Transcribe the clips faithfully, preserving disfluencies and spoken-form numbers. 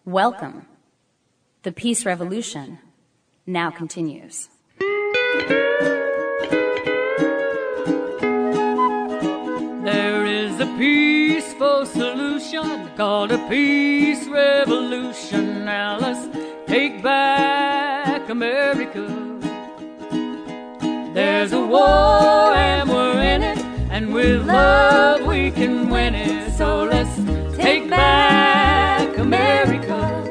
Welcome. The Peace Revolution now continues. There is a peaceful solution called a peace revolution. Now let's take back America. There's a war and we're in it, and with love we can win it. So let's take back America.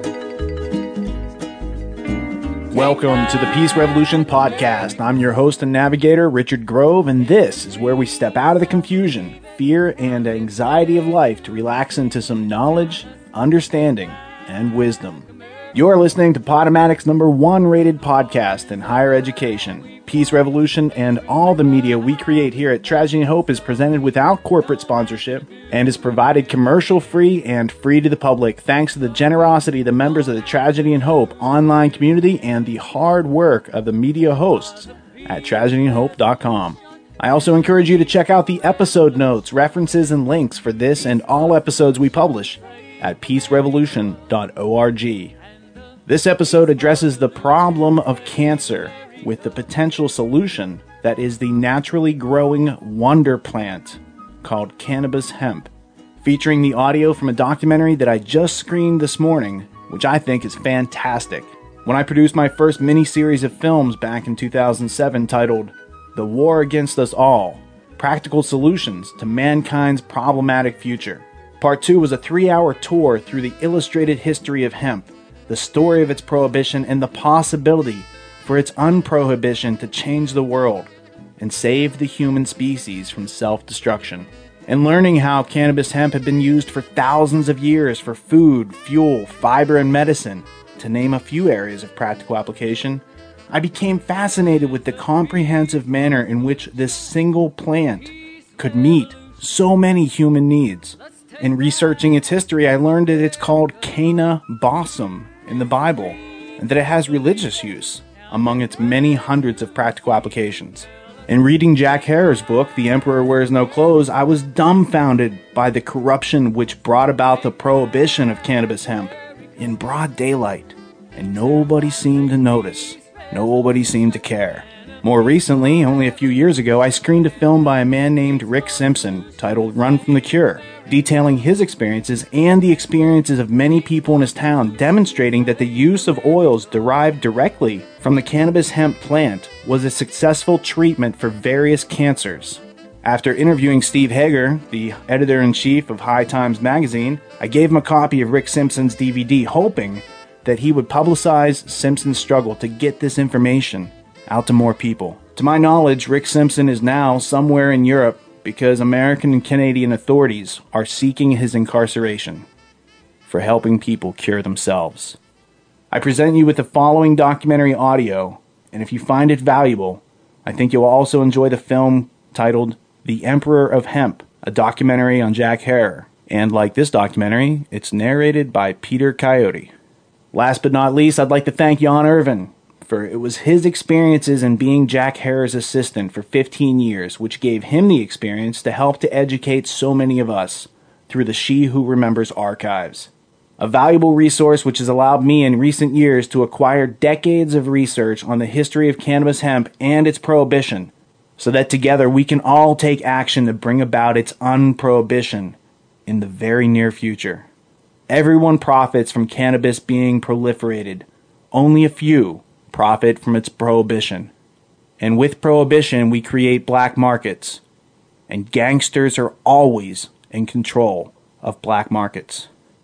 Welcome to the Peace Revolution podcast. I'm your host and navigator, Richard Grove, and this is where we step out of the confusion, fear, and anxiety of life to relax into some knowledge, understanding, and wisdom. You're listening to Podomatic's number one rated podcast in higher education. Peace Revolution and all the media we create here at Tragedy and Hope is presented without corporate sponsorship and is provided commercial-free and free to the public thanks to the generosity of the members of the Tragedy and Hope online community and the hard work of the media hosts at tragedy and hope dot com. I also encourage you to check out the episode notes, references, and links for this and all episodes we publish at peace revolution dot org. This episode addresses the problem of cancer with the potential solution that is the naturally growing wonder plant called cannabis hemp, featuring the audio from a documentary that I just screened this morning, which I think is fantastic. When I produced my first mini-series of films back in two thousand seven titled The War Against Us All, Practical Solutions to Mankind's Problematic Future. Part two was a three-hour tour through the illustrated history of hemp, the story of its prohibition, and the possibility for its unprohibition to change the world and save the human species from self-destruction. And learning how cannabis hemp had been used for thousands of years for food, fuel, fiber, and medicine, to name a few areas of practical application, I became fascinated with the comprehensive manner in which this single plant could meet so many human needs. In researching its history, I learned that it's called Cana Bossum in the Bible, and that it has religious use among its many hundreds of practical applications. In reading Jack Herer's book, The Emperor Wears No Clothes, I was dumbfounded by the corruption which brought about the prohibition of cannabis hemp in broad daylight, and nobody seemed to notice. Nobody seemed to care. More recently, only a few years ago, I screened a film by a man named Rick Simpson titled Run from the Cure, detailing his experiences and the experiences of many people in his town, demonstrating that the use of oils derived directly from the cannabis hemp plant was a successful treatment for various cancers. After interviewing Steve Hager, the editor-in-chief of High Times magazine, I gave him a copy of Rick Simpson's D V D, hoping that he would publicize Simpson's struggle to get this information out to more people. To my knowledge, Rick Simpson is now somewhere in Europe because American and Canadian authorities are seeking his incarceration for helping people cure themselves. I present you with the following documentary audio, and if you find it valuable, I think you'll also enjoy the film titled The Emperor of Hemp, a documentary on Jack Herer. And like this documentary, it's narrated by Peter Coyote. Last but not least, I'd like to thank Jan Irvin, for it was his experiences in being Jack Herer's assistant for fifteen years which gave him the experience to help to educate so many of us through the She Who Remembers archives. A valuable resource which has allowed me in recent years to acquire decades of research on the history of cannabis hemp and its prohibition, so that together we can all take action to bring about its unprohibition in the very near future. Everyone profits from cannabis being proliferated. Only a few profit from its prohibition. And with prohibition, we create black markets. And gangsters are always in control of black markets.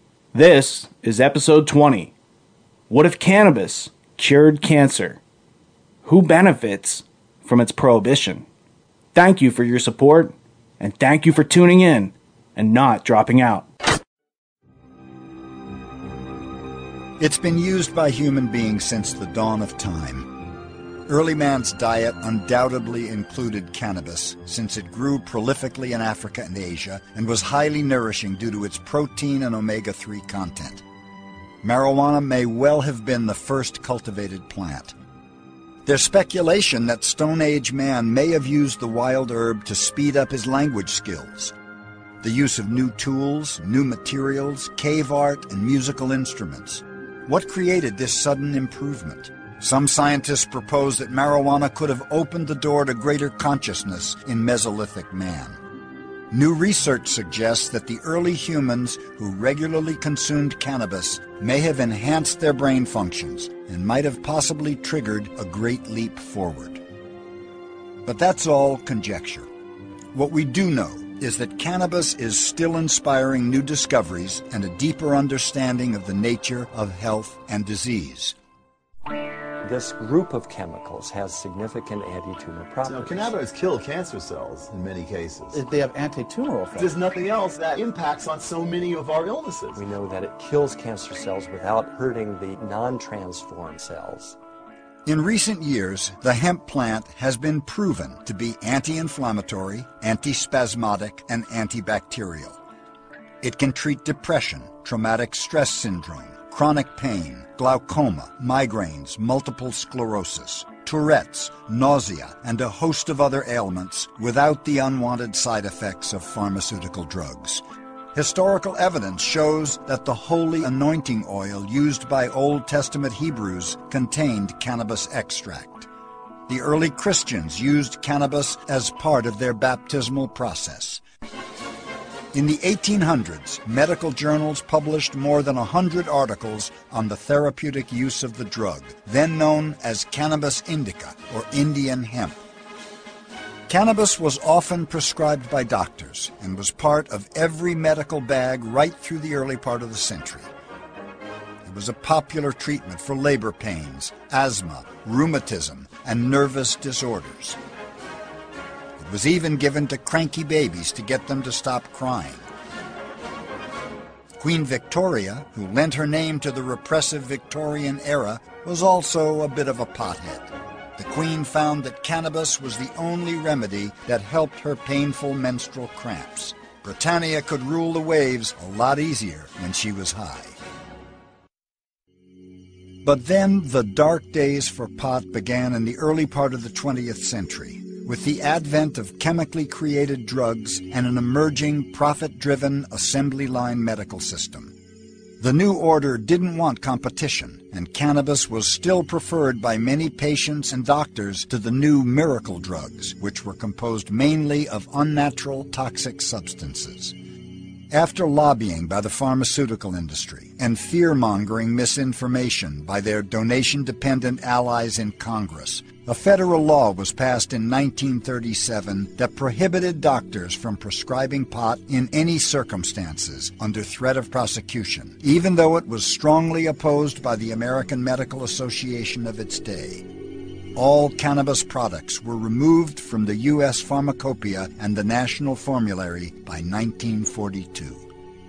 This is episode twenty. What if cannabis cured cancer? Who benefits from its prohibition? Thank you for your support, and thank you for tuning in and not dropping out. It's been used by human beings since the dawn of time. Early man's diet undoubtedly included cannabis, since it grew prolifically in Africa and Asia and was highly nourishing due to its protein and omega three content. Marijuana may well have been the first cultivated plant. There's speculation that Stone Age man may have used the wild herb to speed up his language skills. the use of new tools, new materials, cave art, and musical instruments. What created this sudden improvement? Some scientists propose that marijuana could have opened the door to greater consciousness in Mesolithic man. New research suggests that the early humans who regularly consumed cannabis may have enhanced their brain functions and might have possibly triggered a great leap forward. But that's all conjecture. What we do know is that cannabis is still inspiring new discoveries and a deeper understanding of the nature of health and disease. This group of chemicals has significant anti-tumor properties. Now, cannabinoids kill cancer cells in many cases. They have anti-tumoral effects. There's nothing else that impacts on so many of our illnesses. We know that it kills cancer cells without hurting the non-transformed cells. In recent years, the hemp plant has been proven to be anti-inflammatory, antispasmodic, and antibacterial. It can treat depression, traumatic stress syndrome, chronic pain, glaucoma, migraines, multiple sclerosis, Tourette's, nausea, and a host of other ailments without the unwanted side effects of pharmaceutical drugs. Historical evidence shows that the holy anointing oil used by Old Testament Hebrews contained cannabis extract. The early Christians used cannabis as part of their baptismal process. In the eighteen hundreds, medical journals published more than one hundred articles on the therapeutic use of the drug, then known as cannabis indica, or Indian hemp. Cannabis was often prescribed by doctors and was part of every medical bag right through the early part of the century. It was a popular treatment for labor pains, asthma, rheumatism, and nervous disorders. It was even given to cranky babies to get them to stop crying. Queen Victoria, who lent her name to the repressive Victorian era, was also a bit of a pothead. The Queen found that cannabis was the only remedy that helped her painful menstrual cramps. Britannia could rule the waves a lot easier when she was high. But then the dark days for pot began in the early part of the twentieth century, with the advent of chemically created drugs and an emerging profit-driven assembly line medical system. The new order didn't want competition, and cannabis was still preferred by many patients and doctors to the new miracle drugs, which were composed mainly of unnatural toxic substances. After lobbying by the pharmaceutical industry and fear-mongering misinformation by their donation-dependent allies in Congress, a federal law was passed in nineteen thirty-seven that prohibited doctors from prescribing pot in any circumstances under threat of prosecution, even though it was strongly opposed by the American Medical Association of its day. All cannabis products were removed from the U S Pharmacopoeia and the National Formulary by nineteen forty-two.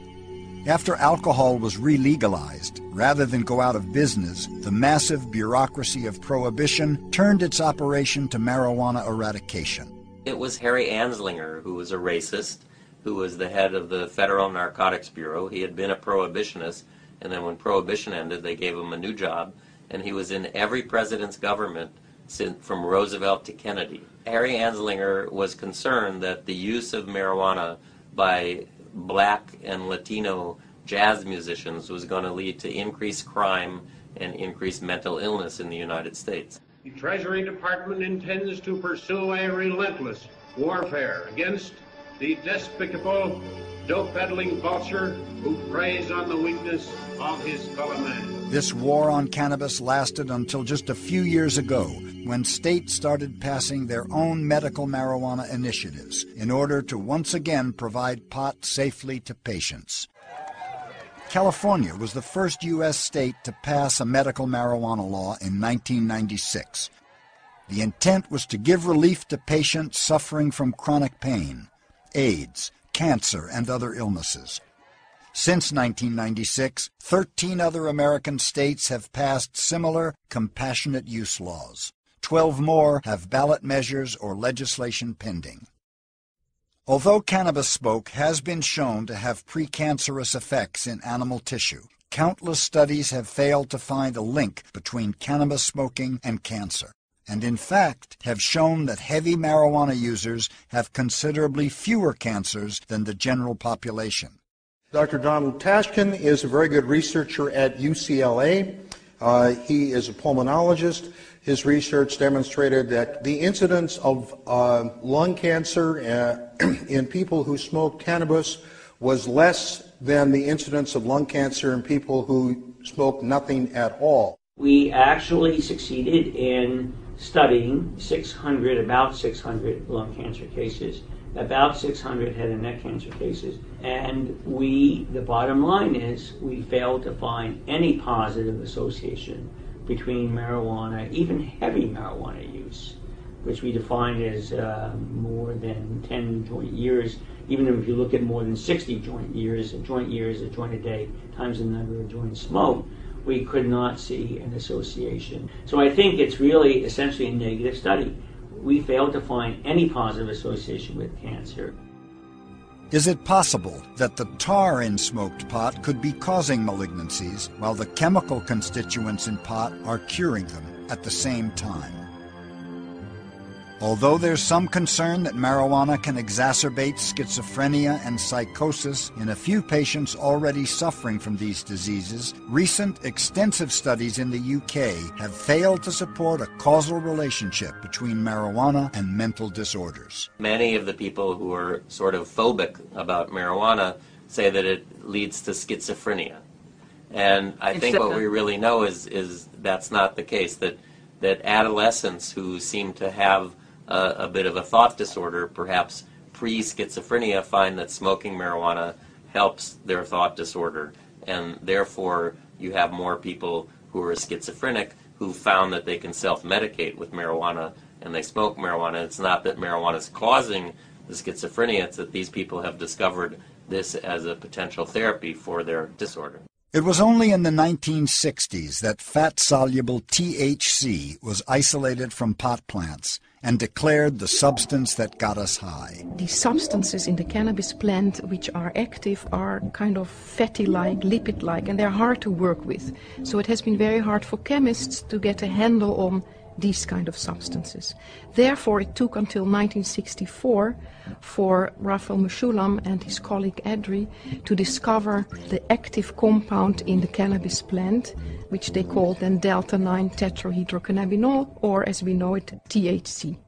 After alcohol was re-legalized, rather than go out of business, the massive bureaucracy of prohibition turned its operation to marijuana eradication. It was Harry Anslinger, who was a racist, who was the head of the Federal Narcotics Bureau. He had been a prohibitionist, and then when prohibition ended, they gave him a new job, and he was in every president's government since, from Roosevelt to Kennedy. Harry Anslinger was concerned that the use of marijuana by black and Latino jazz musicians was going to lead to increased crime and increased mental illness in the United States. The Treasury Department intends to pursue a relentless warfare against the despicable, dope-peddling vulture who preys on the weakness of his fellow man. This war on cannabis lasted until just a few years ago, when states started passing their own medical marijuana initiatives in order to once again provide pot safely to patients. California was the first U S state to pass a medical marijuana law in nineteen ninety-six. The intent was to give relief to patients suffering from chronic pain, AIDS, cancer, and other illnesses. Since nineteen ninety-six, thirteen other American states have passed similar compassionate use laws. Twelve more have ballot measures or legislation pending. Although cannabis smoke has been shown to have precancerous effects in animal tissue, countless studies have failed to find a link between cannabis smoking and cancer. and in fact have shown that heavy marijuana users have considerably fewer cancers than the general population. Doctor Donald Tashkin is a very good researcher at U C L A. Uh, he is a pulmonologist. His research demonstrated that the incidence of uh, lung cancer uh, in people who smoked cannabis was less than the incidence of lung cancer in people who smoked nothing at all. We actually succeeded in studying six hundred, about six hundred lung cancer cases, about six hundred head and neck cancer cases, and we, the bottom line is, we failed to find any positive association between marijuana, even heavy marijuana use, which we defined as uh, more than ten joint years. Even if you look at more than sixty joint years, a joint year is a joint a day times the number of joints smoked, we could not see an association. So I think it's really essentially a negative study. We failed to find any positive association with cancer. Is it possible that the tar in smoked pot could be causing malignancies while the chemical constituents in pot are curing them at the same time? Although there's some concern that marijuana can exacerbate schizophrenia and psychosis in a few patients already suffering from these diseases, recent extensive studies in the U K have failed to support a causal relationship between marijuana and mental disorders. Many of the people who are sort of phobic about marijuana say that it leads to schizophrenia. And I think what we really know is, is that's not the case, that, that adolescents who seem to have a, a bit of a thought disorder, perhaps pre-schizophrenia, find that smoking marijuana helps their thought disorder, and therefore you have more people who are schizophrenic who found that they can self-medicate with marijuana and they smoke marijuana. It's not that marijuana is causing the schizophrenia, it's that these people have discovered this as a potential therapy for their disorder. It was only in the nineteen sixties that fat-soluble T H C was isolated from pot plants and declared the substance that got us high. The substances in the cannabis plant which are active are kind of fatty-like, lipid-like, and they're hard to work with. So it has been very hard for chemists to get a handle on these kind of substances. Therefore, it took until nineteen sixty-four for Raphael Mechoulam and his colleague Adri to discover the active compound in the cannabis plant, which they called then delta nine tetrahydrocannabinol, or as we know it, T H C.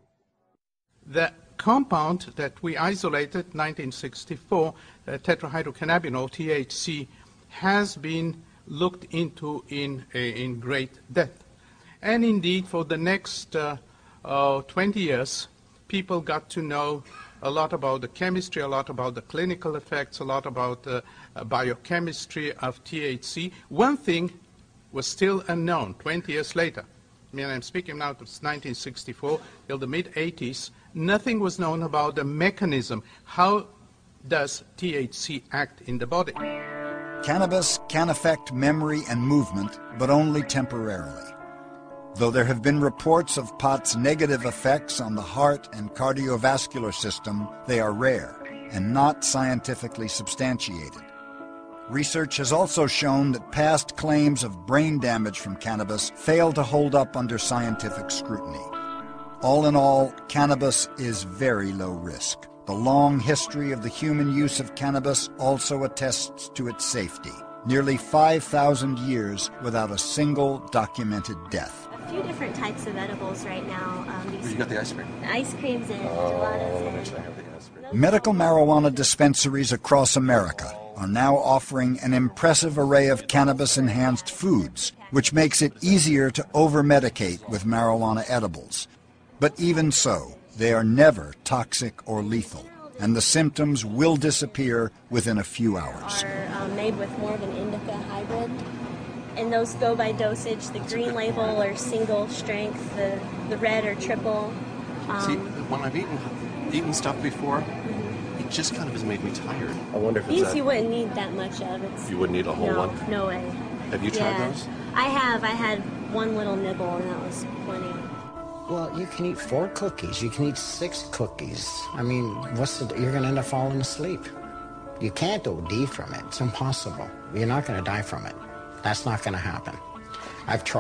The compound that we isolated, nineteen sixty-four, uh, tetrahydrocannabinol, T H C, has been looked into in, uh, in great depth. And indeed, for the next uh, uh, twenty years, people got to know a lot about the chemistry, a lot about the clinical effects, a lot about the uh, biochemistry of T H C. One thing was still unknown twenty years later. I mean, I'm speaking now to nineteen sixty-four till the mid eighties. Nothing was known about the mechanism. How does T H C act in the body? Cannabis can affect memory and movement, but only temporarily. Though there have been reports of pot's negative effects on the heart and cardiovascular system, they are rare and not scientifically substantiated. Research has also shown that past claims of brain damage from cannabis fail to hold up under scientific scrutiny. All in all, cannabis is very low risk. The long history of the human use of cannabis also attests to its safety. Nearly five thousand years without a single documented death. A few different types of edibles right now. Um, these you got the ice cream? Ice creams and gelatos. And medical marijuana dispensaries across America are now offering an impressive array of cannabis-enhanced foods, which makes it easier to over-medicate with marijuana edibles. But even so, they are never toxic or lethal, and the symptoms will disappear within a few hours. Are um, made with more of an indica hybrid, and those go by dosage. The green label or single strength, the, the red or triple. Um, See, when I've eaten, eaten stuff before, mm-hmm. it just kind of has made me tired. I wonder if these it's that... you wouldn't need that much of. It's, you wouldn't need a whole no, one? No way. Have you tried yeah. those? I have. I had one little nibble, and that was plenty. Well, you can eat four cookies. You can eat six cookies. I mean, what's the, you're going to end up falling asleep. You can't O D from it. It's impossible. You're not going to die from it. That's not going to happen. I've tried.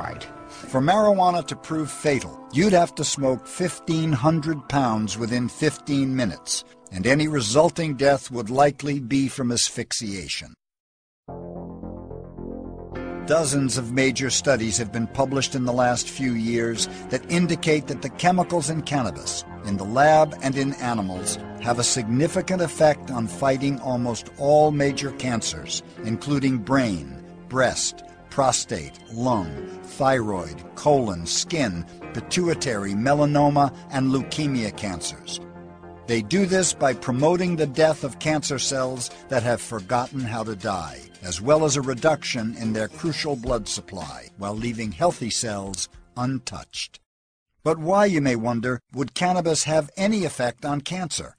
For marijuana to prove fatal, you'd have to smoke fifteen hundred pounds within fifteen minutes, and any resulting death would likely be from asphyxiation. Dozens of major studies have been published in the last few years that indicate that the chemicals in cannabis, in the lab and in animals, have a significant effect on fighting almost all major cancers, including brain, breast, prostate, lung, thyroid, colon, skin, pituitary, melanoma, and leukemia cancers. They do this by promoting the death of cancer cells that have forgotten how to die, as well as a reduction in their crucial blood supply, while leaving healthy cells untouched. But why, you may wonder, would cannabis have any effect on cancer?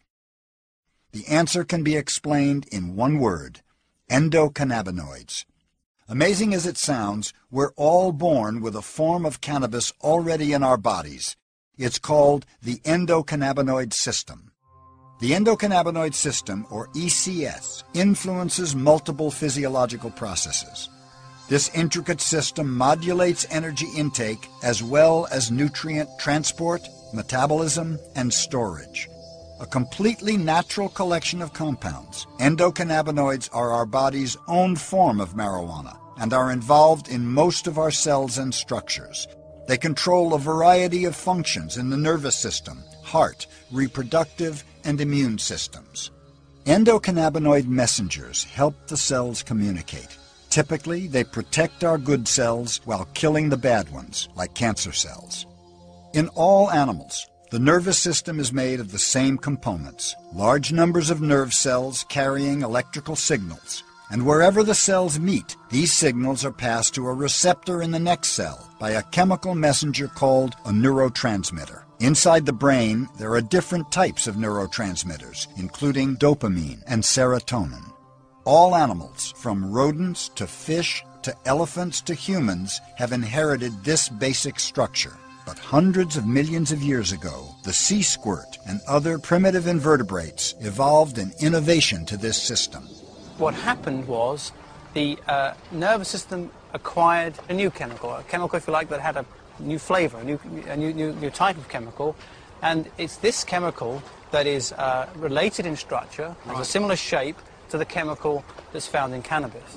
The answer can be explained in one word: endocannabinoids. Amazing as it sounds, we're all born with a form of cannabis already in our bodies. It's called the endocannabinoid system. The endocannabinoid system, or E C S, influences multiple physiological processes. This intricate system modulates energy intake as well as nutrient transport, metabolism, and storage. A completely natural collection of compounds, endocannabinoids are our body's own form of marijuana and are involved in most of our cells and structures. They control a variety of functions in the nervous system, heart, reproductive, and immune systems. Endocannabinoid messengers help the cells communicate. Typically, they protect our good cells while killing the bad ones, like cancer cells. In all animals, the nervous system is made of the same components, large numbers of nerve cells carrying electrical signals. And wherever the cells meet, these signals are passed to a receptor in the next cell by a chemical messenger called a neurotransmitter. Inside the brain, there are different types of neurotransmitters, including dopamine and serotonin. All animals, from rodents to fish to elephants to humans, have inherited this basic structure. But hundreds of millions of years ago, the sea squirt and other primitive invertebrates evolved an innovation to this system. What happened was the uh, nervous system acquired a new chemical, a chemical, if you like, that had a new flavor, a new, a new, new, new type of chemical. And it's this chemical that is uh, related in structure, has a similar shape to the chemical that's found in cannabis.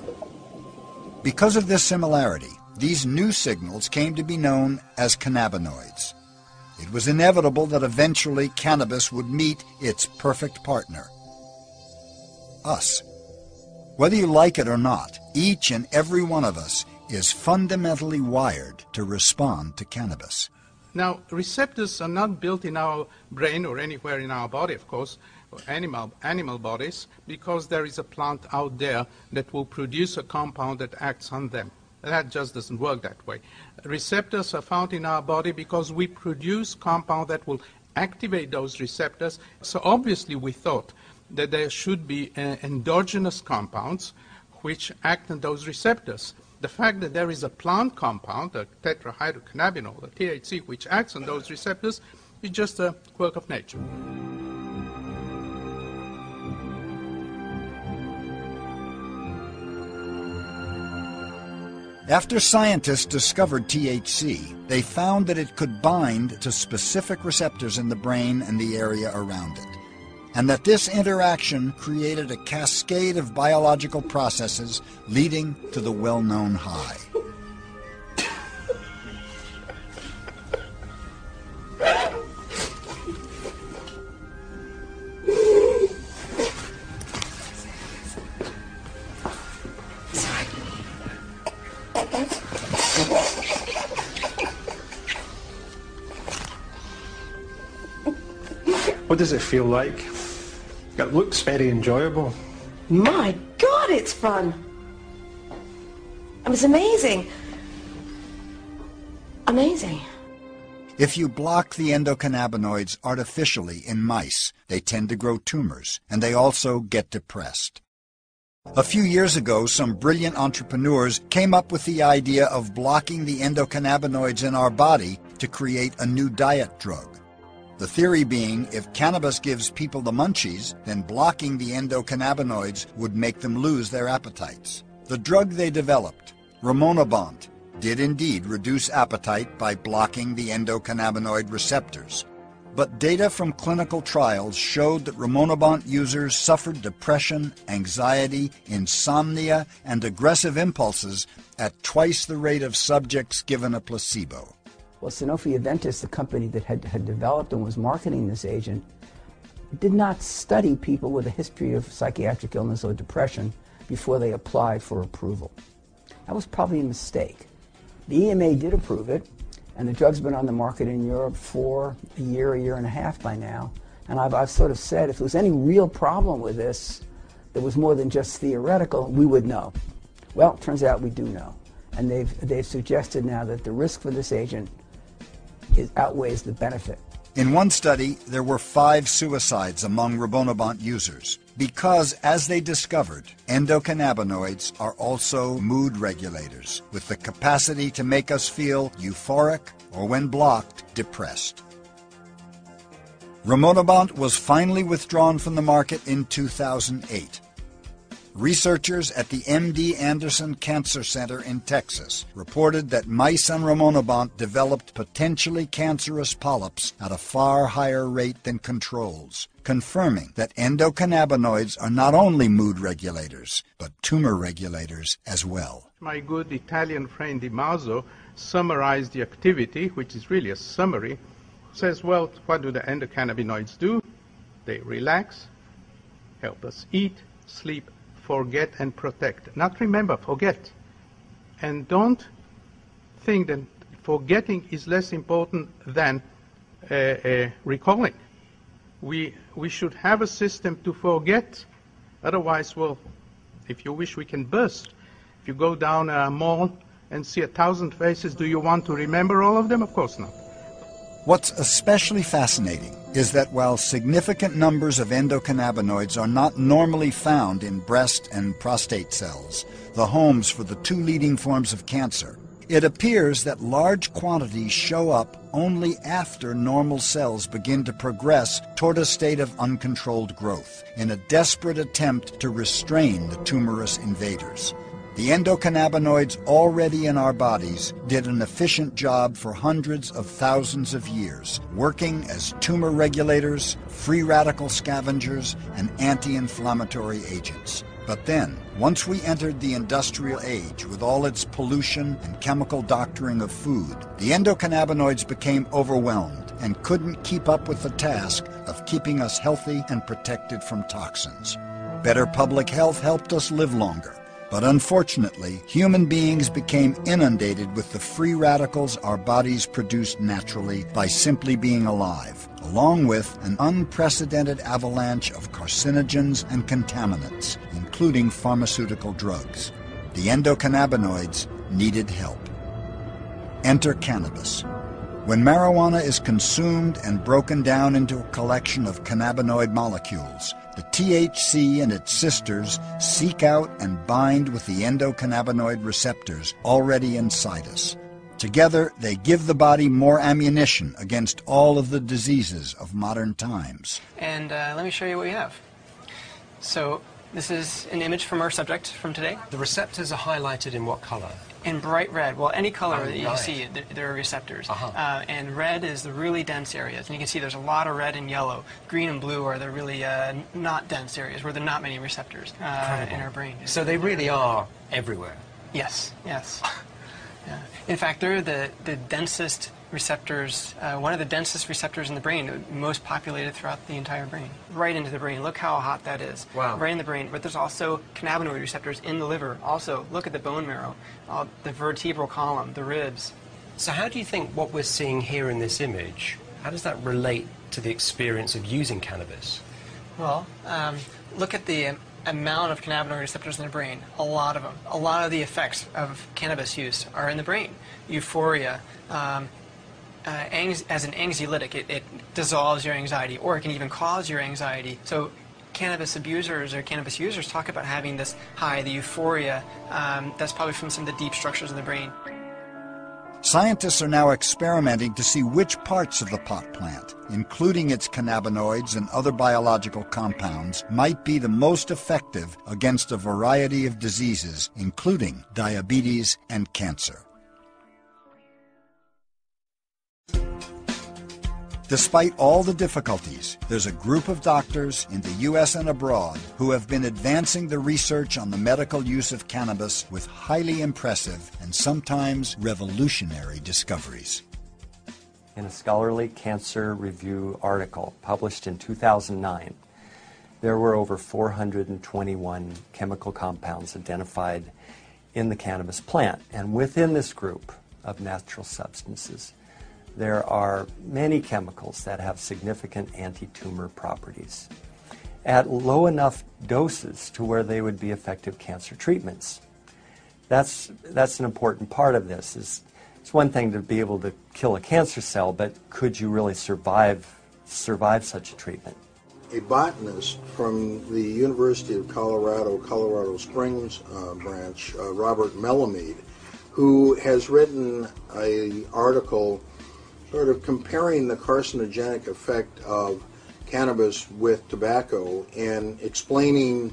Because of this similarity, these new signals came to be known as cannabinoids. It was inevitable that eventually cannabis would meet its perfect partner: us. Whether you like it or not, each and every one of us is fundamentally wired to respond to cannabis. Now, receptors are not built in our brain or anywhere in our body, of course, or animal, animal bodies, because there is a plant out there that will produce a compound that acts on them. That just doesn't work that way. Receptors are found in our body because we produce compound that will activate those receptors. So obviously we thought that there should be uh, endogenous compounds which act on those receptors. The fact that there is a plant compound, a tetrahydrocannabinol, a T H C, which acts on those receptors, is just a quirk of nature. After scientists discovered T H C, they found that it could bind to specific receptors in the brain and the area around it, and that this interaction created a cascade of biological processes leading to the well-known high. What does it feel like? It looks very enjoyable. My God, it's fun! It was amazing. Amazing. If you block the endocannabinoids artificially in mice, they tend to grow tumors, and they also get depressed. A few years ago, some brilliant entrepreneurs came up with the idea of blocking the endocannabinoids in our body to create a new diet drug. The theory being, if cannabis gives people the munchies, then blocking the endocannabinoids would make them lose their appetites. The drug they developed, Rimonabant, did indeed reduce appetite by blocking the endocannabinoid receptors. But data from clinical trials showed that rimonabant users suffered depression, anxiety, insomnia, and aggressive impulses at twice the rate of subjects given a placebo. Well, Sanofi Aventis, the company that had, had developed and was marketing this agent, did not study people with a history of psychiatric illness or depression before they applied for approval. That was probably a mistake. The E M A did approve it, and the drug's been on the market in Europe for a year, a year and a half by now. And I've, I've sort of said if there was any real problem with this that was more than just theoretical, we would know. Well, it turns out we do know. And they've, they've suggested now that the risk for this agent is, outweighs the benefit. In one study, there were five suicides among rimonabant users because, as they discovered, endocannabinoids are also mood regulators with the capacity to make us feel euphoric or, when blocked, depressed. Rimonabant was finally withdrawn from the market in two thousand eight. Researchers at the M D Anderson Cancer Center in Texas reported that mice on rimonabant developed potentially cancerous polyps at a far higher rate than controls, confirming that endocannabinoids are not only mood regulators, but tumor regulators as well. My good Italian friend Di Maso summarized the activity, which is really a summary, says, well, what do the endocannabinoids do? They relax, help us eat, sleep, forget, and protect. Not remember, forget. And don't think that forgetting is less important than uh, uh, recalling. We, we should have a system to forget. Otherwise, well, if you wish, we can burst. If you go down a mall and see a thousand faces, do you want to remember all of them? Of course not. What's especially fascinating is that while significant numbers of endocannabinoids are not normally found in breast and prostate cells, the homes for the two leading forms of cancer, it appears that large quantities show up only after normal cells begin to progress toward a state of uncontrolled growth, in a desperate attempt to restrain the tumorous invaders. The endocannabinoids already in our bodies did an efficient job for hundreds of thousands of years, working as tumor regulators, free radical scavengers, and anti-inflammatory agents. But then, once we entered the industrial age with all its pollution and chemical doctoring of food, the endocannabinoids became overwhelmed and couldn't keep up with the task of keeping us healthy and protected from toxins. Better public health helped us live longer. But unfortunately, human beings became inundated with the free radicals our bodies produced naturally by simply being alive, along with an unprecedented avalanche of carcinogens and contaminants, including pharmaceutical drugs. The endocannabinoids needed help. Enter cannabis. When marijuana is consumed and broken down into a collection of cannabinoid molecules, the T H C and its sisters seek out and bind with the endocannabinoid receptors already inside us. Together, they give the body more ammunition against all of the diseases of modern times. And uh, let me show you what we have. So this is an image from our subject from today. The receptors are highlighted in what color? In bright red. Well, any color Oh, that you right. see, there, there are receptors. Uh-huh. Uh, and red is the really dense areas. And you can see there's a lot of red and yellow. Green and blue are the really uh, not dense areas where there are not many receptors uh, in our brain. So they really are everywhere. Yes, yes. Yeah. In fact, they're the, the densest receptors, uh, one of the densest receptors in the brain, most populated throughout the entire brain. Right into the brain. Look how hot that is. Wow. Right in the brain. But there's also cannabinoid receptors in the liver. Also, look at the bone marrow, uh, the vertebral column, the ribs. So how do you think what we're seeing here in this image, how does that relate to the experience of using cannabis? Well, um, look at the um, amount of cannabinoid receptors in the brain. A lot of them. A lot of the effects of cannabis use are in the brain. Euphoria, um, uh, as an anxiolytic, it, it dissolves your anxiety, or it can even cause your anxiety. So cannabis abusers or cannabis users talk about having this high, the euphoria. Um, that's probably from some of the deep structures in the brain. Scientists are now experimenting to see which parts of the pot plant, including its cannabinoids and other biological compounds, might be the most effective against a variety of diseases, including diabetes and cancer. Despite all the difficulties, there's a group of doctors in the U S and abroad who have been advancing the research on the medical use of cannabis with highly impressive and sometimes revolutionary discoveries. In a scholarly Cancer Review article published in two thousand nine, there were over four hundred twenty-one chemical compounds identified in the cannabis plant. And within this group of natural substances, there are many chemicals that have significant anti-tumor properties at low enough doses to where they would be effective cancer treatments. That's, that's an important part of this. Is it's one thing to be able to kill a cancer cell, but could you really survive, survive such a treatment? A botanist from the University of Colorado, Colorado Springs uh, branch, uh, Robert Melamede, who has written an article sort of comparing the carcinogenic effect of cannabis with tobacco and explaining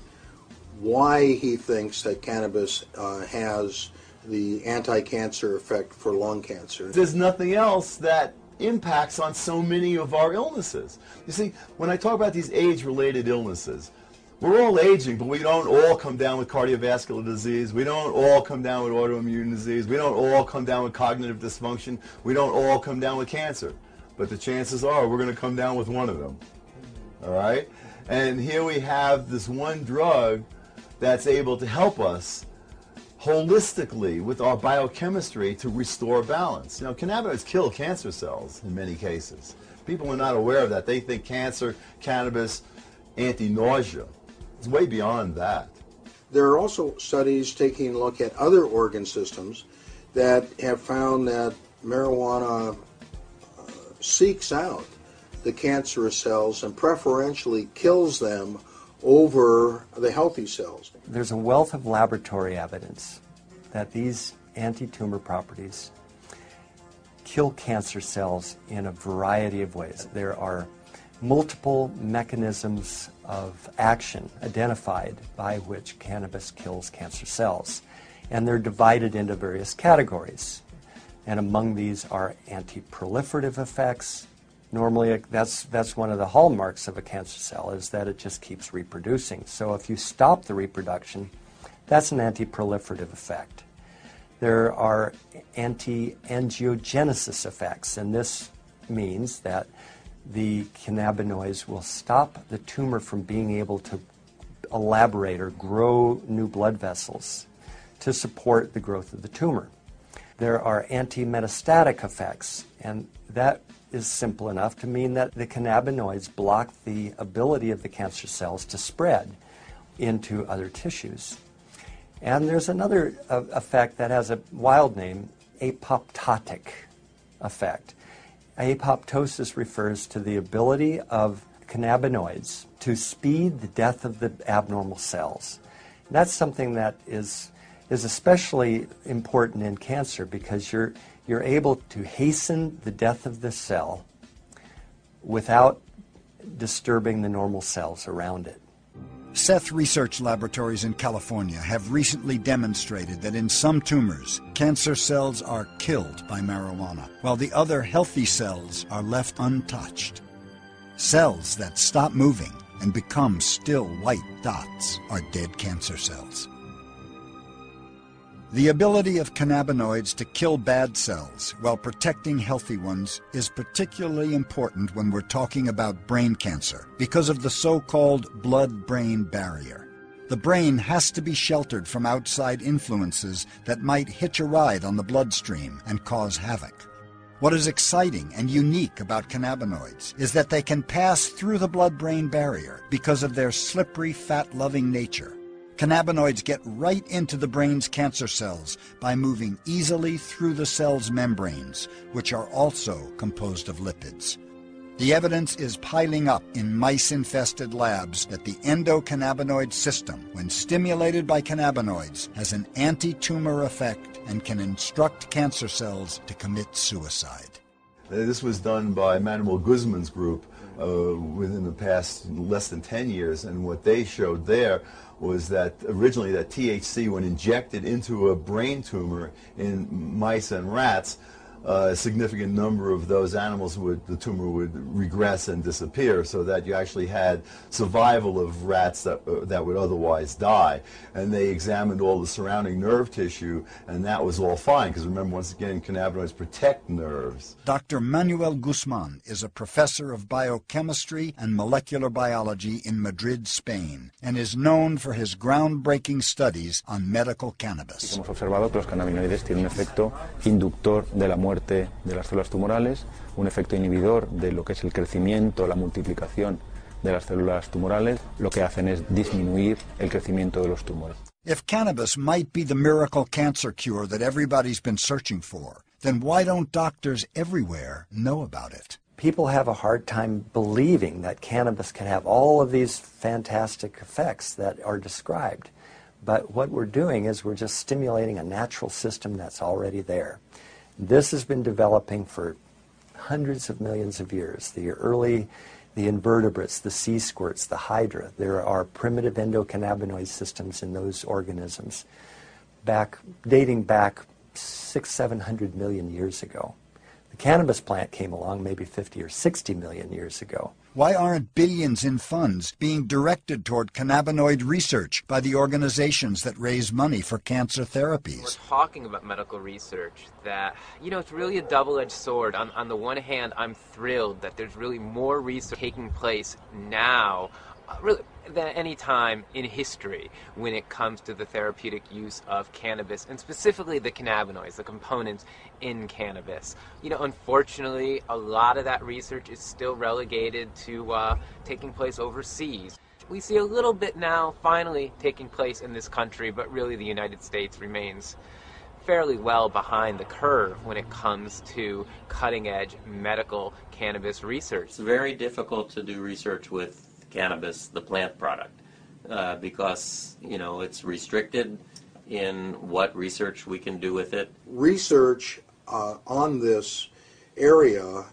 why he thinks that cannabis uh, has the anti-cancer effect for lung cancer. There's nothing else that impacts on so many of our illnesses. You see, when I talk about these age-related illnesses, we're all aging, but we don't all come down with cardiovascular disease. We don't all come down with autoimmune disease. We don't all come down with cognitive dysfunction. We don't all come down with cancer. But the chances are we're going to come down with one of them. All right? And here we have this one drug that's able to help us holistically with our biochemistry to restore balance. You know, cannabinoids kill cancer cells in many cases. People are not aware of that. They think cancer, cannabis, anti-nausea. It's way beyond that. There are also studies taking a look at other organ systems that have found that marijuana uh, seeks out the cancerous cells and preferentially kills them over the healthy cells. There's a wealth of laboratory evidence that these anti-tumor properties kill cancer cells in a variety of ways. There are multiple mechanisms of action identified by which cannabis kills cancer cells, and they're divided into various categories. And among these are anti-proliferative effects. Normally, that's, that's one of the hallmarks of a cancer cell, is that it just keeps reproducing. So if you stop the reproduction, that's an anti-proliferative effect. There are anti-angiogenesis effects, and this means that the cannabinoids will stop the tumor from being able to elaborate or grow new blood vessels to support the growth of the tumor. There are anti-metastatic effects, and that is simple enough to mean that the cannabinoids block the ability of the cancer cells to spread into other tissues. And there's another uh, effect that has a wild name, apoptotic effect. Apoptosis refers to the ability of cannabinoids to speed the death of the abnormal cells. And that's something that is, is especially important in cancer because you're, you're able to hasten the death of the cell without disturbing the normal cells around it. Seth Research Laboratories in California have recently demonstrated that in some tumors, cancer cells are killed by marijuana, while the other healthy cells are left untouched. Cells that stop moving and become still white dots are dead cancer cells. The ability of cannabinoids to kill bad cells while protecting healthy ones is particularly important when we're talking about brain cancer because of the so-called blood-brain barrier. The brain has to be sheltered from outside influences that might hitch a ride on the bloodstream and cause havoc. What is exciting and unique about cannabinoids is that they can pass through the blood-brain barrier because of their slippery, fat-loving nature. Cannabinoids get right into the brain's cancer cells by moving easily through the cell's membranes, which are also composed of lipids. The evidence is piling up in mice-infested labs that the endocannabinoid system, when stimulated by cannabinoids, has an anti-tumor effect and can instruct cancer cells to commit suicide. This was done by Manuel Guzman's group uh, within the past less than ten years, and what they showed there was that originally that T H C, when injected into a brain tumor in mice and rats, uh, a significant number of those animals would, the tumor would regress and disappear, so that you actually had survival of rats that, uh, that would otherwise die. And they examined all the surrounding nerve tissue, and that was all fine, because remember, once again, cannabinoids protect nerves. Doctor Manuel Guzman is a professor of biochemistry and molecular biology in Madrid, Spain, and is known for his groundbreaking studies on medical cannabis. Hemos observado que los cannabinoides tienen un efecto inductor de la muerte de las células tumorales, un efecto inhibidor de lo que es el crecimiento, la multiplicación de las células tumorales. Lo que hacen es disminuir el crecimiento de los tumores. If cannabis might be the miracle cancer cure that everybody's been searching for, then why don't doctors everywhere know about it? People have a hard time believing that cannabis can have all of these fantastic effects that are described. But what we're doing is we're just stimulating a natural system that's already there. This has been developing for hundreds of millions of years. The early, the invertebrates, the sea squirts, the hydra, there are primitive endocannabinoid systems in those organisms back, dating back six, seven hundred million years ago. The cannabis plant came along maybe fifty or sixty million years ago. Why aren't billions in funds being directed toward cannabinoid research by the organizations that raise money for cancer therapies? We're talking about medical research that, you know, it's really a double-edged sword. On, on the one hand, I'm thrilled that there's really more research taking place now uh, really, than any time in history when it comes to the therapeutic use of cannabis, and specifically the cannabinoids, the components in cannabis. You know, unfortunately, a lot of that research is still relegated to uh, taking place overseas. We see a little bit now finally taking place in this country, but really the United States remains fairly well behind the curve when it comes to cutting-edge medical cannabis research. It's very difficult to do research with cannabis, the plant product, uh, because, you know, it's restricted in what research we can do with it. Research uh, on this area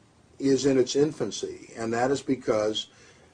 is in its infancy, and that is because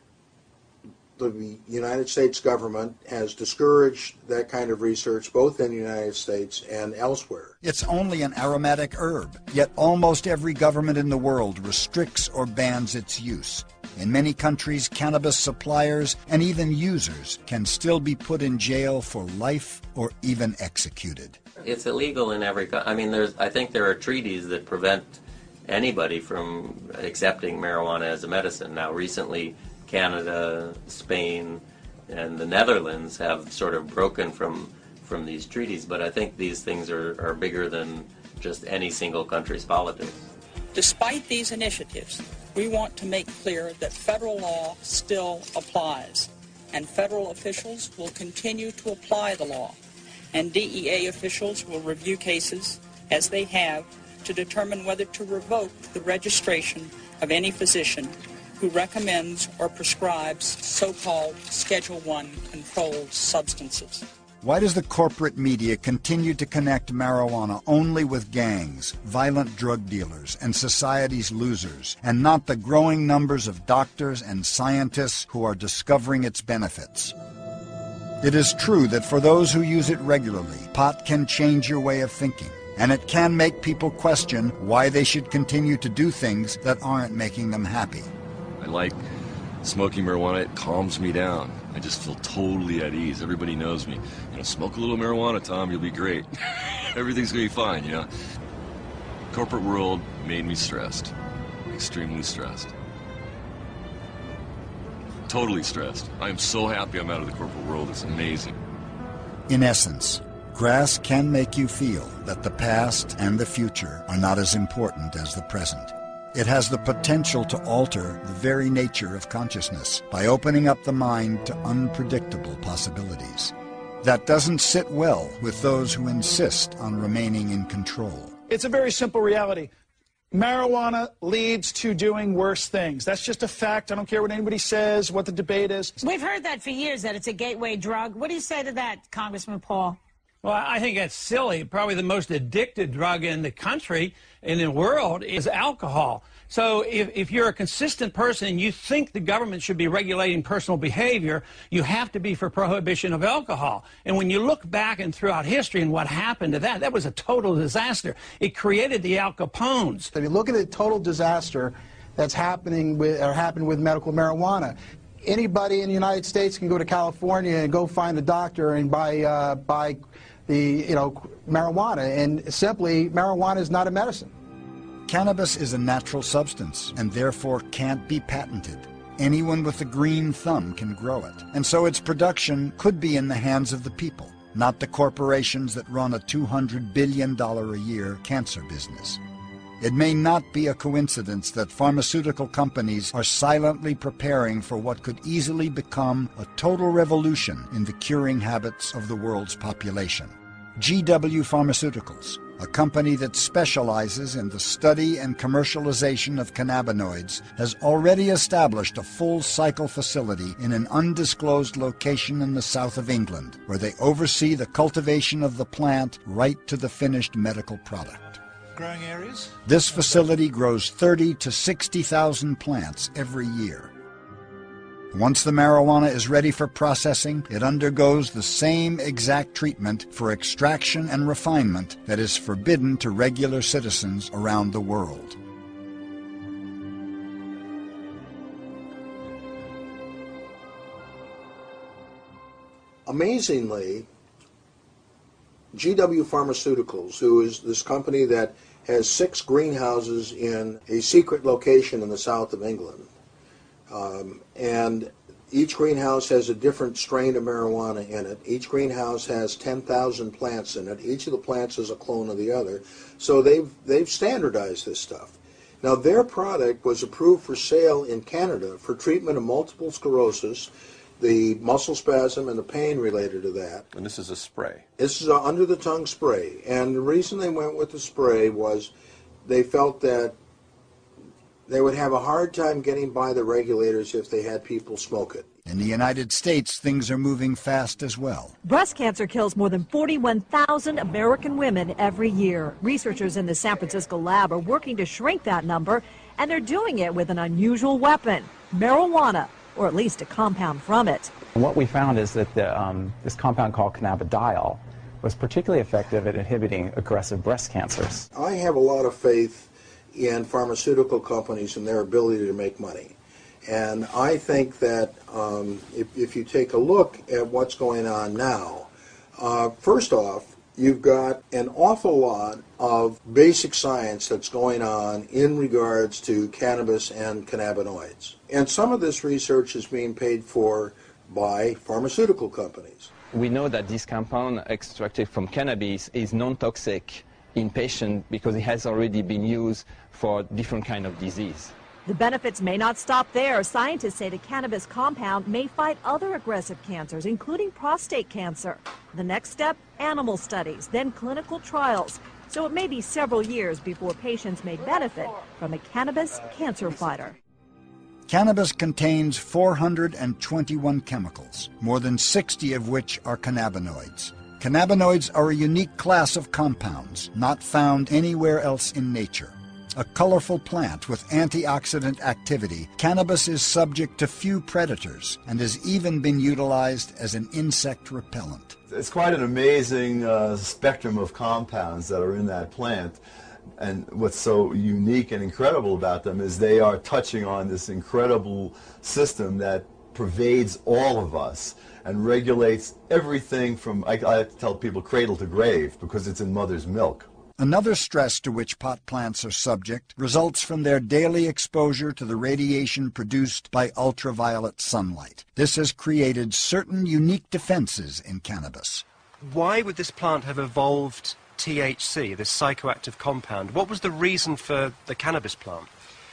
the United States government has discouraged that kind of research both in the United States and elsewhere. It's only an aromatic herb, yet almost every government in the world restricts or bans its use. In many countries, cannabis suppliers and even users can still be put in jail for life or even executed. It's illegal in every country. I mean, there's, I think there are treaties that prevent anybody from accepting marijuana as a medicine. Now, recently, Canada, Spain, and the Netherlands have sort of broken from from these treaties, but I think these things are, are bigger than just any single country's politics. Despite these initiatives, we want to make clear that federal law still applies, and federal officials will continue to apply the law, and D E A officials will review cases, as they have, to determine whether to revoke the registration of any physician who recommends or prescribes so-called Schedule one controlled substances. Why does the corporate media continue to connect marijuana only with gangs, violent drug dealers, and society's losers, and not the growing numbers of doctors and scientists who are discovering its benefits? It is true that for those who use it regularly, pot can change your way of thinking, and it can make people question why they should continue to do things that aren't making them happy. I like smoking marijuana. It calms me down. I just feel totally at ease. Everybody knows me. You know, smoke a little marijuana, Tom, you'll be great. Everything's going to be fine, you know. Corporate world made me stressed. Extremely stressed. Totally stressed. I am so happy I'm out of the corporate world. It's amazing. In essence, grass can make you feel that the past and the future are not as important as the present. It has the potential to alter the very nature of consciousness by opening up the mind to unpredictable possibilities. That doesn't sit well with those who insist on remaining in control. It's a very simple reality. Marijuana leads to doing worse things. That's just a fact. I don't care what anybody says, what the debate is. We've heard that for years, that it's a gateway drug. What do you say to that, Congressman Paul? Well, I think that's silly. Probably the most addicted drug in the country, in the world, is alcohol. So if, if you're a consistent person and you think the government should be regulating personal behavior, you have to be for prohibition of alcohol. And when you look back and throughout history and what happened to that, that was a total disaster. It created the Al Capones. If you look at the total disaster that's happening with, or happened with medical marijuana, anybody in the United States can go to California and go find a doctor and buy, uh, buy the, you know, marijuana. And simply, marijuana is not a medicine. Cannabis is a natural substance and therefore can't be patented. Anyone with a green thumb can grow it. And so its production could be in the hands of the people, not the corporations that run a two hundred billion dollars a year cancer business. It may not be a coincidence that pharmaceutical companies are silently preparing for what could easily become a total revolution in the curing habits of the world's population. G W Pharmaceuticals, a company that specializes in the study and commercialization of cannabinoids, has already established a full-cycle facility in an undisclosed location in the south of England, where they oversee the cultivation of the plant right to the finished medical product. Growing areas? This facility grows thirty to sixty thousand plants every year. Once the marijuana is ready for processing, it undergoes the same exact treatment for extraction and refinement that is forbidden to regular citizens around the world. Amazingly, G W Pharmaceuticals, who is this company that has six greenhouses in a secret location in the south of England, Um, and each greenhouse has a different strain of marijuana in it. Each greenhouse has ten thousand plants in it. Each of the plants is a clone of the other. So they've, they've standardized this stuff. Now, their product was approved for sale in Canada for treatment of multiple sclerosis, the muscle spasm and the pain related to that. And this is a spray. This is an under-the-tongue spray. And the reason they went with the spray was they felt that they would have a hard time getting by the regulators if they had people smoke it. In the United States, things are moving fast as well. Breast cancer kills more than forty-one thousand American women every year. Researchers in the San Francisco lab are working to shrink that number, and they're doing it with an unusual weapon, marijuana, or at least a compound from it. What we found is that the, um, this compound called cannabidiol was particularly effective at inhibiting aggressive breast cancers. I have a lot of faith in pharmaceutical companies and their ability to make money. And I think that um, if, if you take a look at what's going on now, uh, first off, you've got an awful lot of basic science that's going on in regards to cannabis and cannabinoids. And some of this research is being paid for by pharmaceutical companies. We know that this compound extracted from cannabis is non-toxic in patients because it has already been used for different kind of disease. The benefits may not stop there. Scientists say the cannabis compound may fight other aggressive cancers, including prostate cancer. The next step, animal studies, then clinical trials. So it may be several years before patients may benefit from a cannabis cancer fighter. Cannabis contains four hundred twenty-one chemicals, more than sixty of which are cannabinoids. Cannabinoids are a unique class of compounds not found anywhere else in nature. A colorful plant with antioxidant activity, cannabis is subject to few predators and has even been utilized as an insect repellent. It's quite an amazing uh, spectrum of compounds that are in that plant. And what's so unique and incredible about them is they are touching on this incredible system that pervades all of us and regulates everything from, I, I tell people, cradle to grave, because it's in mother's milk. Another stress to which pot plants are subject results from their daily exposure to the radiation produced by ultraviolet sunlight. This has created certain unique defenses in cannabis. Why would this plant have evolved T H C, this psychoactive compound? What was the reason for the cannabis plant?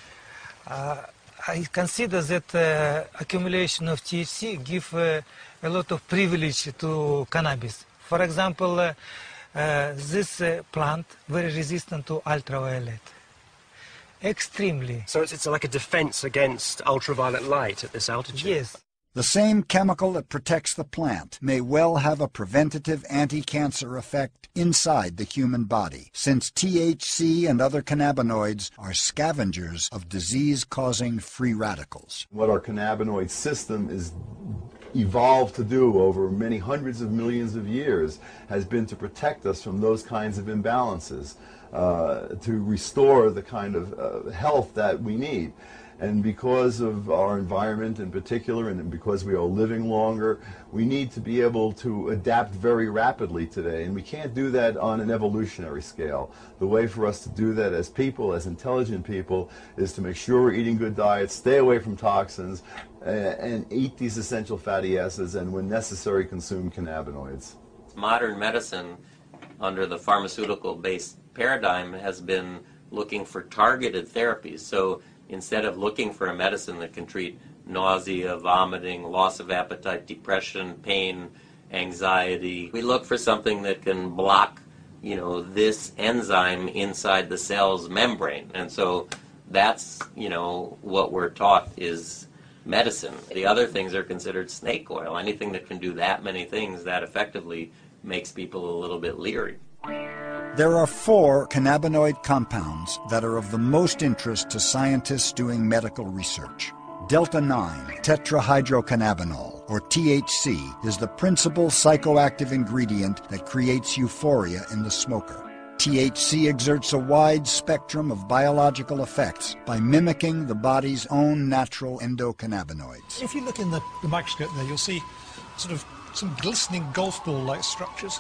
Uh, I consider that uh, accumulation of T H C give uh, a lot of privilege to cannabis. For example, uh, uh, this uh, plant very resistant to ultraviolet. Extremely. So it's, it's like a defense against ultraviolet light at this altitude? Yes. The same chemical that protects the plant may well have a preventative anti-cancer effect inside the human body, since T H C and other cannabinoids are scavengers of disease-causing free radicals. What our cannabinoid system is evolved to do over many hundreds of millions of years has been to protect us from those kinds of imbalances, uh, to restore the kind of uh, health that we need. And because of our environment in particular, and because we are living longer, we need to be able to adapt very rapidly today. And we can't do that on an evolutionary scale. The way for us to do that as people, as intelligent people, is to make sure we're eating good diets, stay away from toxins, uh, and eat these essential fatty acids, and when necessary, consume cannabinoids. Modern medicine, under the pharmaceutical-based paradigm, has been looking for targeted therapies. So instead of looking for a medicine that can treat nausea, vomiting, loss of appetite, depression, pain, anxiety, we look for something that can block, you know, this enzyme inside the cell's membrane. And so that's, you know, what we're taught is medicine. The other things are considered snake oil. Anything that can do that many things that effectively makes people a little bit leery. There are four cannabinoid compounds that are of the most interest to scientists doing medical research. delta nine tetrahydrocannabinol, or T H C, is the principal psychoactive ingredient that creates euphoria in the smoker. T H C exerts a wide spectrum of biological effects by mimicking the body's own natural endocannabinoids. If you look in the, the microscope there, you'll see sort of some glistening golf ball-like structures.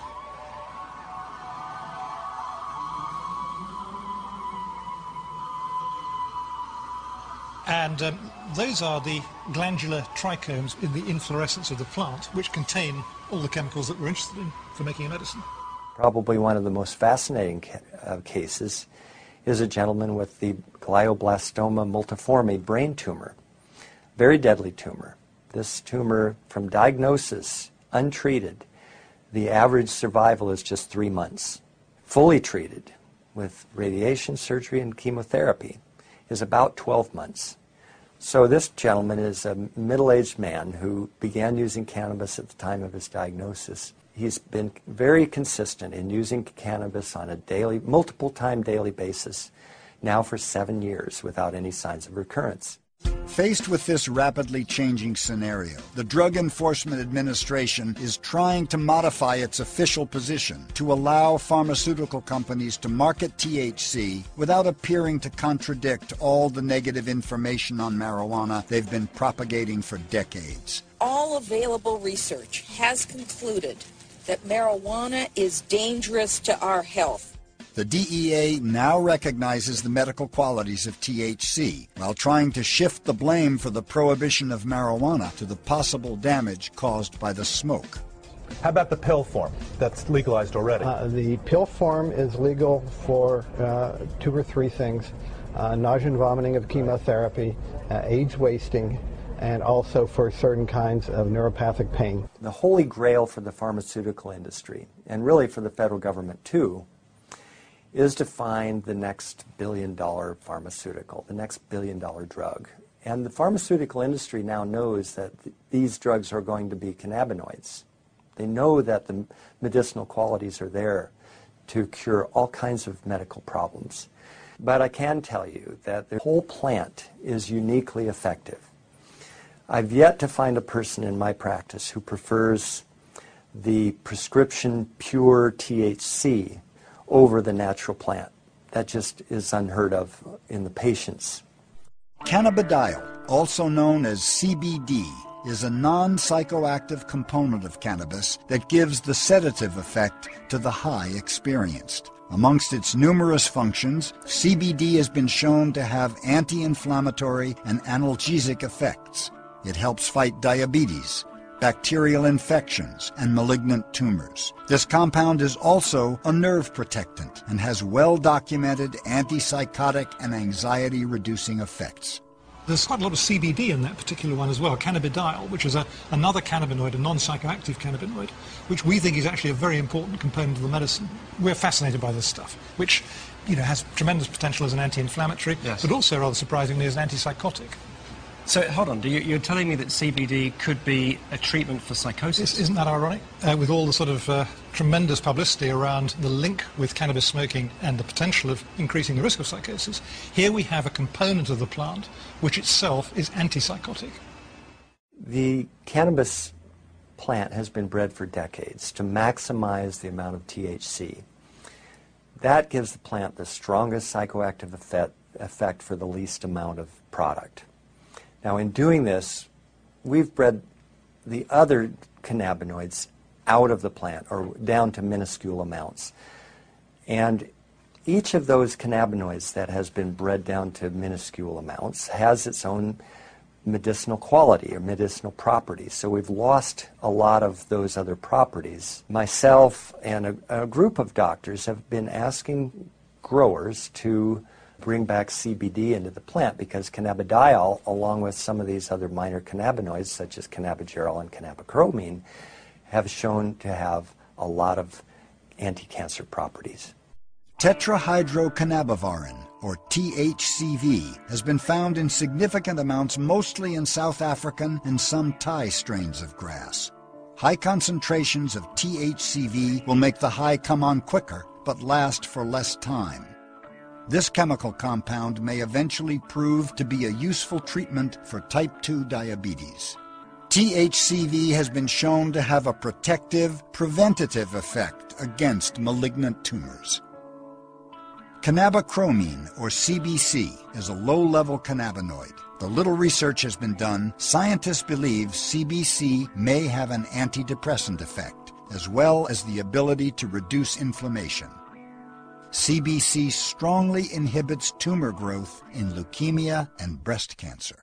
And um, those are the glandular trichomes in the inflorescence of the plant, which contain all the chemicals that we're interested in for making a medicine. Probably one of the most fascinating ca uh, cases is a gentleman with the glioblastoma multiforme brain tumor. Very deadly tumor. This tumor, from diagnosis, untreated, the average survival is just three months. Fully treated with radiation, surgery, and chemotherapy is about twelve months. So this gentleman is a middle-aged man who began using cannabis at the time of his diagnosis. He's been very consistent in using cannabis on a daily, multiple time daily basis, now for seven years without any signs of recurrence. Faced with this rapidly changing scenario, the Drug Enforcement Administration is trying to modify its official position to allow pharmaceutical companies to market T H C without appearing to contradict all the negative information on marijuana they've been propagating for decades. All available research has concluded that marijuana is dangerous to our health. The D E A now recognizes the medical qualities of T H C while trying to shift the blame for the prohibition of marijuana to the possible damage caused by the smoke. How about the pill form that's legalized already? Uh, the pill form is legal for uh, two or three things. Uh, nausea and vomiting of chemotherapy, uh, AIDS wasting, and also for certain kinds of neuropathic pain. The holy grail for the pharmaceutical industry, and really for the federal government too, is to find the next billion-dollar pharmaceutical, the next billion-dollar drug. And the pharmaceutical industry now knows that th these drugs are going to be cannabinoids. They know that the medicinal qualities are there to cure all kinds of medical problems. But I can tell you that the whole plant is uniquely effective. I've yet to find a person in my practice who prefers the prescription pure T H C over the natural plant. That just is unheard of in the patients. Cannabidiol, also known as C B D, is a non-psychoactive component of cannabis that gives the sedative effect to the high experienced. Amongst its numerous functions, C B D has been shown to have anti-inflammatory and analgesic effects. It helps fight diabetes, bacterial infections, and malignant tumors. This compound is also a nerve protectant and has well-documented antipsychotic and anxiety-reducing effects. There's quite a lot of C B D in that particular one as well, cannabidiol, which is a, another cannabinoid, a non-psychoactive cannabinoid, which we think is actually a very important component of the medicine. We're fascinated by this stuff, which, you know, has tremendous potential as an anti-inflammatory, yes, but also, rather surprisingly, as an antipsychotic. So, hold on, you're telling me that C B D could be a treatment for psychosis? Isn't that ironic? Uh, with all the sort of uh, tremendous publicity around the link with cannabis smoking and the potential of increasing the risk of psychosis, here we have a component of the plant which itself is antipsychotic. The cannabis plant has been bred for decades to maximize the amount of T H C. That gives the plant the strongest psychoactive effect, effect for the least amount of product. Now, in doing this, we've bred the other cannabinoids out of the plant, or down to minuscule amounts. And each of those cannabinoids that has been bred down to minuscule amounts has its own medicinal quality or medicinal properties. So we've lost a lot of those other properties. Myself and a, a group of doctors have been asking growers to bring back C B D into the plant, because cannabidiol, along with some of these other minor cannabinoids such as cannabigerol and cannabichromene, have shown to have a lot of anti-cancer properties. Tetrahydrocannabivarin, or T H C V, has been found in significant amounts mostly in South African and some Thai strains of grass. High concentrations of T H C V will make the high come on quicker, but last for less time. This chemical compound may eventually prove to be a useful treatment for type two diabetes. T H C V has been shown to have a protective, preventative effect against malignant tumors. Cannabichromene, or C B C, is a low-level cannabinoid. Though little research has been done, scientists believe C B C may have an antidepressant effect, as well as the ability to reduce inflammation. C B C strongly inhibits tumor growth in leukemia and breast cancer.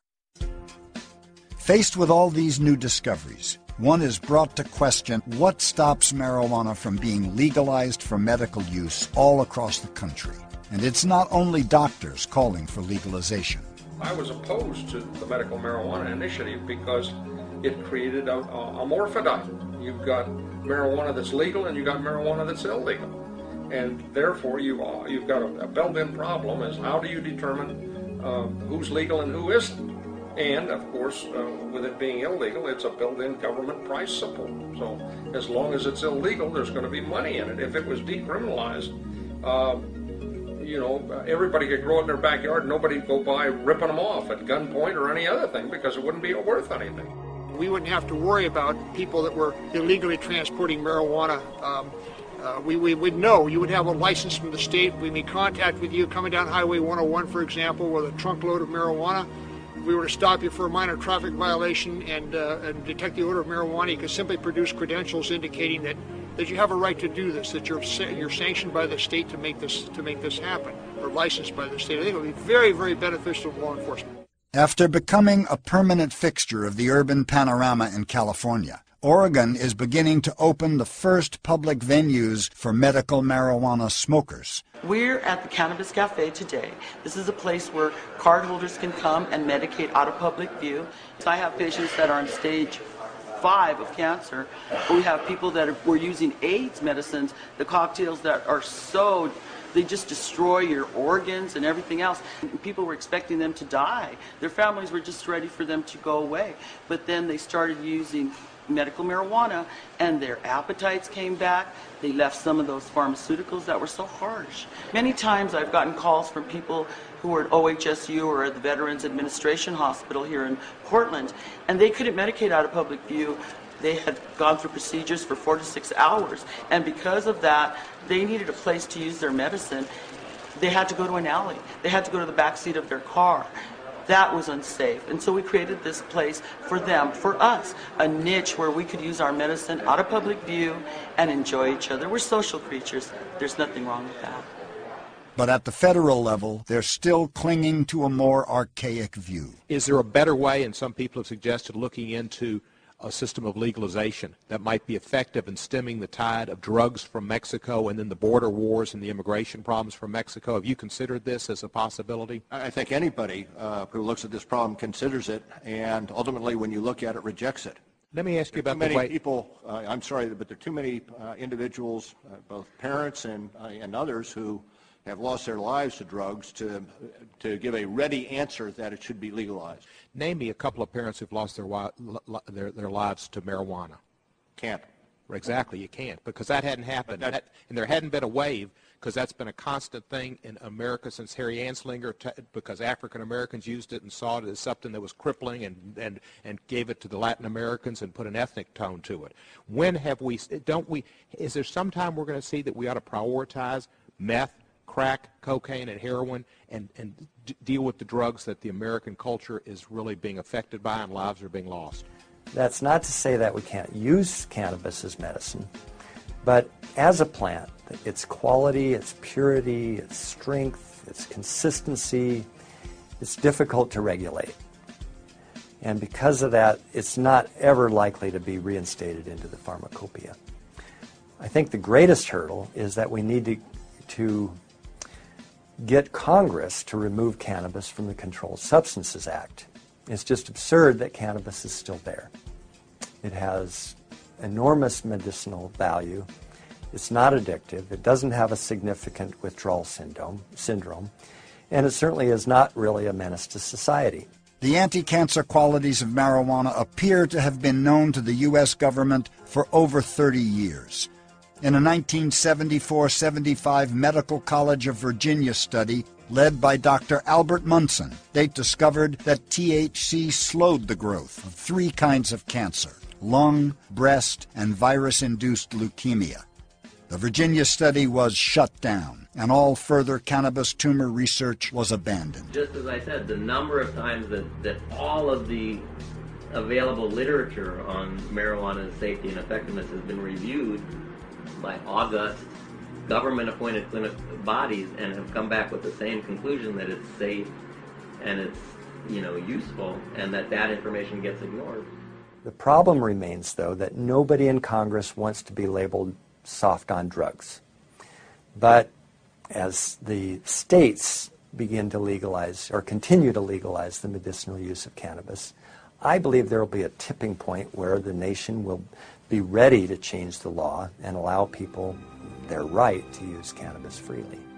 Faced with all these new discoveries, one is brought to question what stops marijuana from being legalized for medical use all across the country. And it's not only doctors calling for legalization. I was opposed to the medical marijuana initiative because it created a, a, a morphodite. You've got marijuana that's legal and you've got marijuana that's illegal. And therefore, you've, you've got a, a built-in problem is how do you determine uh, who's legal and who isn't? And, of course, uh, with it being illegal, it's a built-in government price support. So as long as it's illegal, there's going to be money in it. If it was decriminalized, uh, you know, everybody could grow it in their backyard. Nobody would go by ripping them off at gunpoint or any other thing because it wouldn't be worth anything. We wouldn't have to worry about people that were illegally transporting marijuana. Um, Uh, we, we would know. You would have a license from the state. We'd be in contact with you coming down Highway one oh one, for example, with a trunk load of marijuana. If we were to stop you for a minor traffic violation and, uh, and detect the odor of marijuana, you could simply produce credentials indicating that, that you have a right to do this, that you're you're sanctioned by the state to make this to make this happen, or licensed by the state. I think it would be very, very beneficial to law enforcement. After becoming a permanent fixture of the urban panorama in California, Oregon is beginning to open the first public venues for medical marijuana smokers. We're at the Cannabis Cafe today. This is a place where cardholders can come and medicate out of public view. So I have patients that are on stage five of cancer. We have people that are, were using AIDS medicines, the cocktails that are so, they just destroy your organs and everything else. And people were expecting them to die. Their families were just ready for them to go away. But then they started using medical marijuana and their appetites came back. They left some of those pharmaceuticals that were so harsh. Many times I've gotten calls from people who are at O H S U or at the Veterans Administration Hospital here in Portland, and they couldn't medicate out of public view. They had gone through procedures for four to six hours, and because of that, they needed a place to use their medicine. They had to go to an alley. They had to go to the back seat of their car. That was unsafe, and so we created this place for them, for us, a niche where we could use our medicine out of public view and enjoy each other. We're social creatures. There's nothing wrong with that. But at the federal level, they're still clinging to a more archaic view. Is there a better way, and some people have suggested looking into a system of legalization that might be effective in stemming the tide of drugs from Mexico and then the border wars and the immigration problems from Mexico? Have you considered this as a possibility? I think anybody uh, who looks at this problem considers it, and ultimately when you look at it, rejects it. Let me ask you about the way... Too many the people, uh, I'm sorry, but there are too many uh, individuals, uh, both parents and, uh, and others, who have lost their lives to drugs to, to give a ready answer that it should be legalized. Name me a couple of parents who've lost their, their, their lives to marijuana. Can't. Exactly, you can't, because that hadn't happened, and, that, and there hadn't been a wave, because that's been a constant thing in America since Harry Anslinger, t because African Americans used it and saw it as something that was crippling, and, and, and gave it to the Latin Americans and put an ethnic tone to it. When have we, don't we, is there some time we're going to see that we ought to prioritize meth, crack, cocaine, and heroin, and, and d deal with the drugs that the American culture is really being affected by and lives are being lost? That's not to say that we can't use cannabis as medicine, but as a plant, its quality, its purity, its strength, its consistency, it's difficult to regulate. And because of that, it's not ever likely to be reinstated into the pharmacopoeia. I think the greatest hurdle is that we need to, to get Congress to remove cannabis from the Controlled Substances Act. It's just absurd that cannabis is still there. It has enormous medicinal value. It's not addictive. It doesn't have a significant withdrawal syndrome, syndrome, and it certainly is not really a menace to society. The anti-cancer qualities of marijuana appear to have been known to the U S government for over thirty years. In a nineteen seventy-four seventy-five Medical College of Virginia study led by Doctor Albert Munson, they discovered that T H C slowed the growth of three kinds of cancer: lung, breast, and virus-induced leukemia. The Virginia study was shut down, and all further cannabis tumor research was abandoned. Just as I said, the number of times that, that all of the available literature on marijuana's safety and effectiveness has been reviewed by august government-appointed clinical bodies and have come back with the same conclusion, that it's safe and it's, you know, useful, and that that information gets ignored. The problem remains, though, that nobody in Congress wants to be labeled soft on drugs. But as the states begin to legalize or continue to legalize the medicinal use of cannabis, I believe there will be a tipping point where the nation will be ready to change the law and allow people their right to use cannabis freely.